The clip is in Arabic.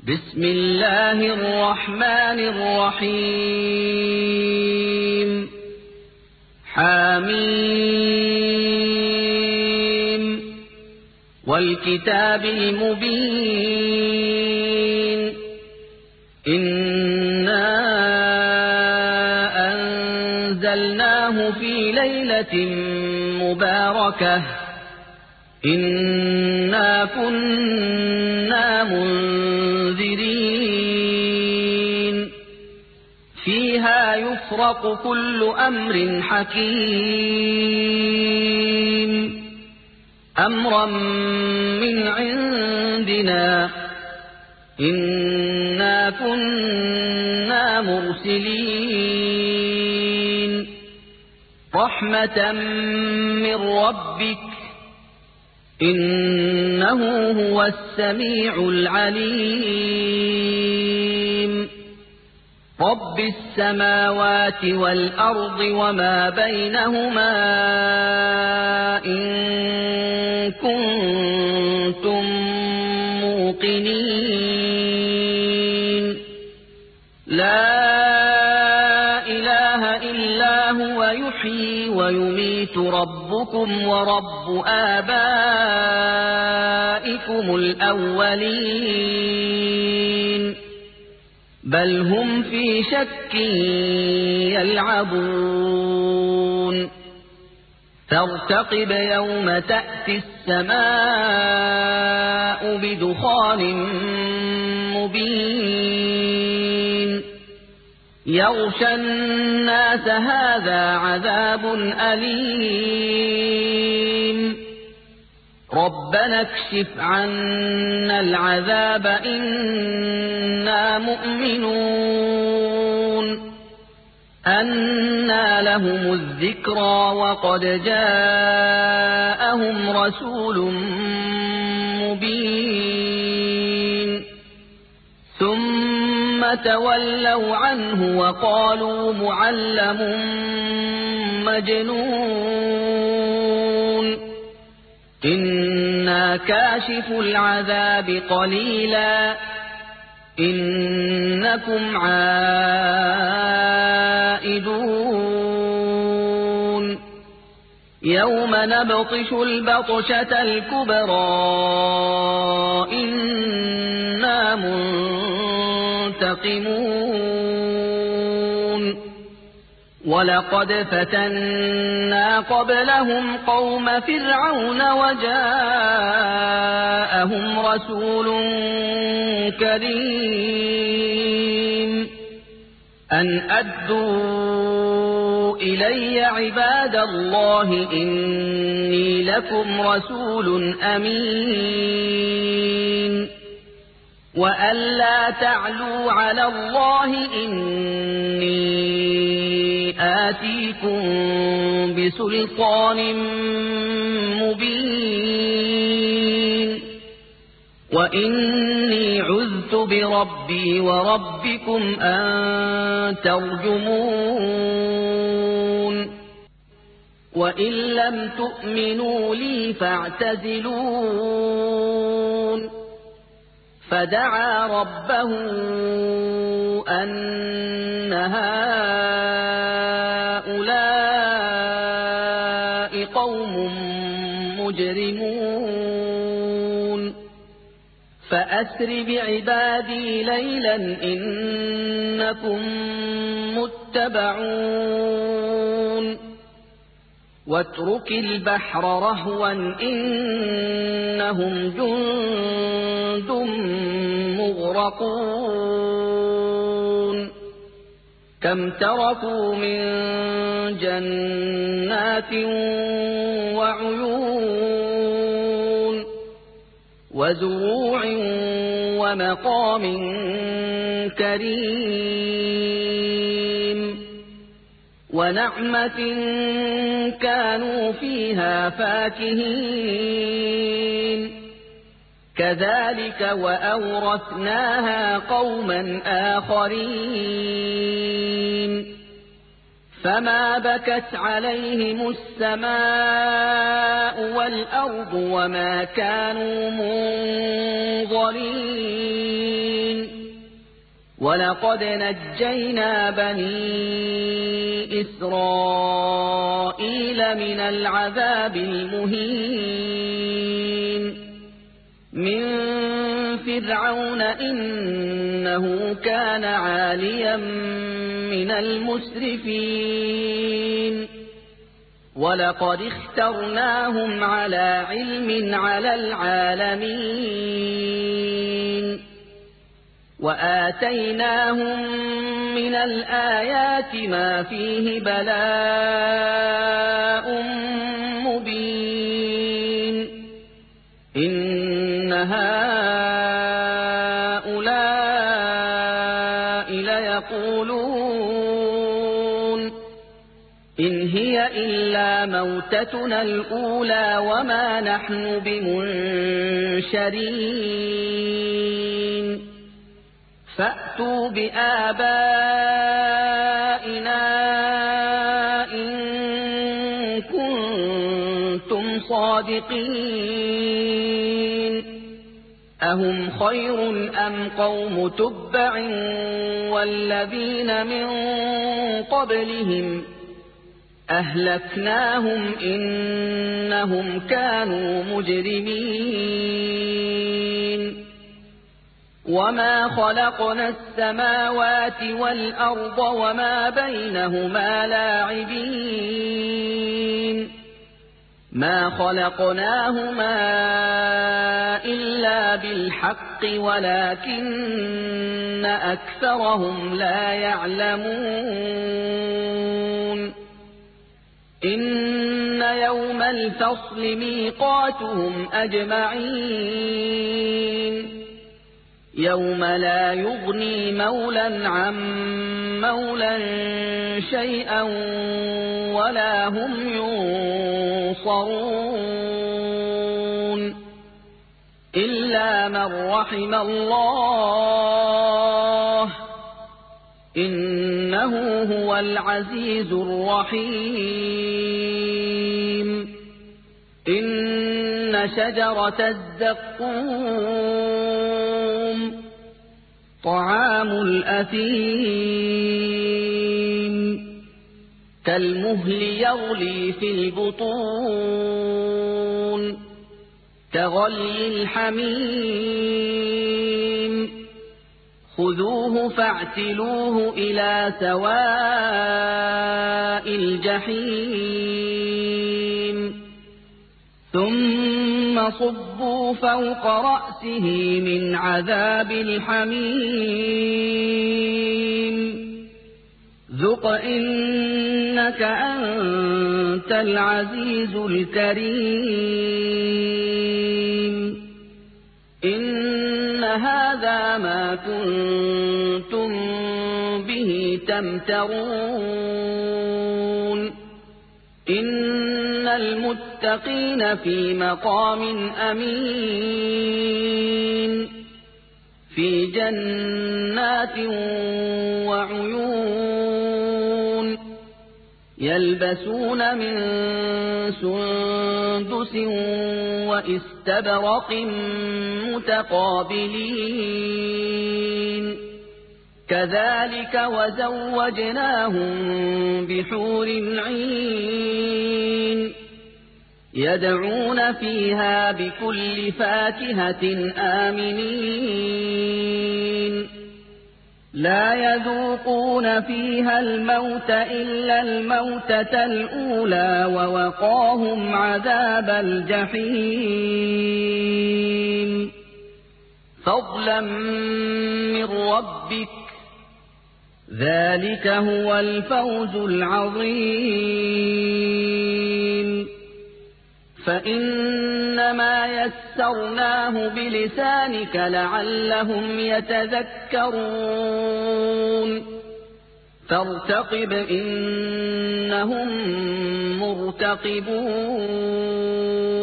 بسم الله الرحمن الرحيم حميم والكتاب المبين إنا أنزلناه في ليلة مباركة إنا كنا منذرين فيها يفرق كل أمر حكيم أمرا من عندنا إنا كنا مرسلين رحمة من ربك إنه هو السميع العليم رب السماوات والأرض وما بينهما إن كنتم موقنين لا إله إلا هو يحيي ويميت ربكم ورب آبائكم الأولين بل هم في شك يلعبون فارتقب يوم تأتي السماء بدخان مبين يغشى الناس هذا عذاب أليم ربنا اكشف عنا العذاب إنا مؤمنون أنى لهم الذكرى وقد جاءهم رسول مبين ثم تولوا عنه وقالوا معلم مجنون إنا كاشف العذاب قليلا إنكم عائدون يوم نبطش البطشة الكبرى إنا منتقمون ولقد فتنا قبلهم قوم فرعون وجاءهم رسول كريم أن أدوا إلي عباد الله إني لكم رسول أمين وأن لا تعلوا على الله إني آتيكم بسلطان مبين وإني عذت بربي وربكم أن ترجمون وإن لم تؤمنوا لي فاعتزلون فدعا ربه أن هؤلاء قوم مجرمون فأسر بعبادي ليلا إنكم متبعون واترك البحر رهوا إنهم جند مغرقون كم تركوا من جنات وعيون وزروع ومقام كريم ونعمة كانوا فيها فاكهين كذلك وأورثناها قوما آخرين فما بكت عليهم السماء والأرض وما كانوا منظرين ولقد نجينا بني إسرائيل من العذاب المهين من فرعون إنه كان عاليا من المسرفين ولقد اخترناهم على علم على العالمين وآتيناهم من الآيات ما فيه بلاء مبين إن هؤلاء ليقولون إن هي إلا موتتنا الأولى وما نحن بمنشرين فأتوا بآبائنا إن كنتم صادقين أهم خير أم قوم تبع والذين من قبلهم أهلكناهم إنهم كانوا مجرمين وما خلقنا السماوات والأرض وما بينهما لاعبين ما خلقناهما إلا بالحق ولكن أكثرهم لا يعلمون إن يوم الفصل ميقاتهم أجمعين يوم لا يغني مولى عن مولى شيئا ولا هم ينصرون إلا من رحم الله إنه هو العزيز الرحيم إن شجرة الزقوم طعام الأثيم كالمهل يغلي في البطون كغلي الحميم خذوه فاعتلوه إلى سواء الجحيم ثم صبوا فوق رأسه من عذاب الحميم ذق إنك أنت العزيز الكريم إن هذا ما كنتم به تمترون إن المتقين في مقام أمين في جنات وعيون يلبسون من سندس وإستبرق متقابلين كذلك وزوجناهم بحور عين يدعون فيها بكل فاكهة آمنين لا يذوقون فيها الموت إلا الموتة الأولى ووقاهم عذاب الجحيم فضلا من ربك ذلك هو الفوز العظيم فإنما يسرناه بلسانك لعلهم يتذكرون فارتقب إنهم مرتقبون